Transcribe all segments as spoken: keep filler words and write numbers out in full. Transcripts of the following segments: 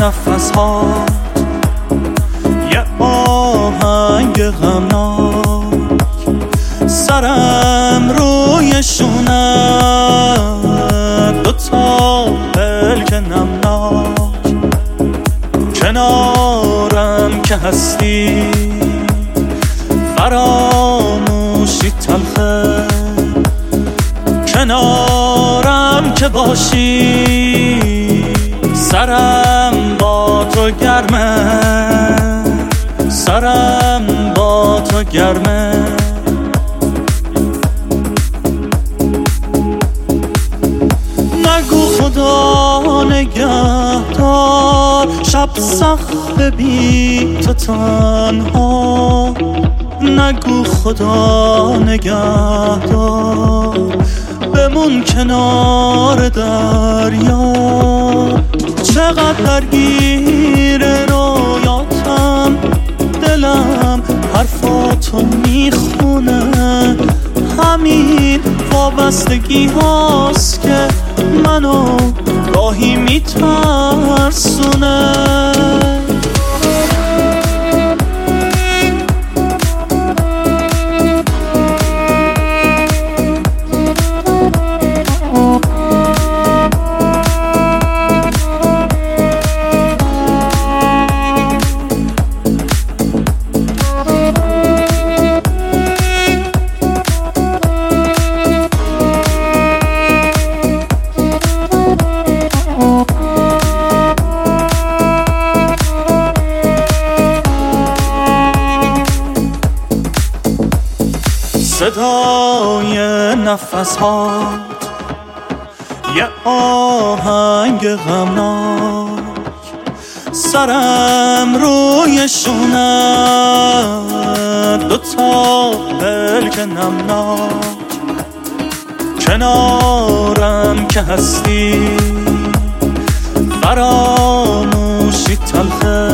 نفس ها یه آهنگ غمناک سرم روی شونه دوتا پلک نمناک کنارم که هستی فراموشی تلخه کنارم که باشی سرم با تو گرمه سرم با تو گرمه نگو خدا نگهدار شب سخت بی تو تنها نگو خدا نگهدار بمون کنار دریا چقدر درگیر رویاتم دلم حرفاتو میخونه همین وابستگی هاست که منو راهی میترسونه صدای نفس هات یه آهنگ غمناک سرم روی شونه دوتا پلک نمناک کنارم که هستی فراموشی تلخه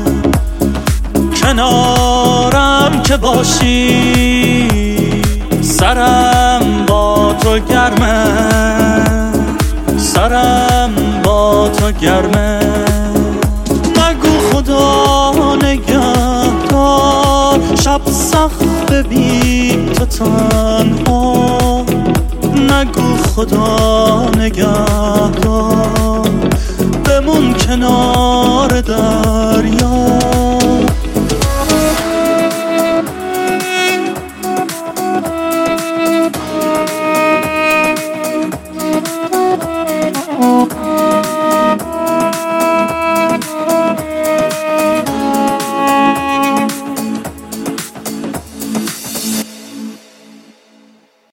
کنارم که باشی سرم با تو گرمه سرم با تو گرمه نگو خدا نگهدار شب سخت بی تو تنها نگو خدا نگهدار بمون کنار دریا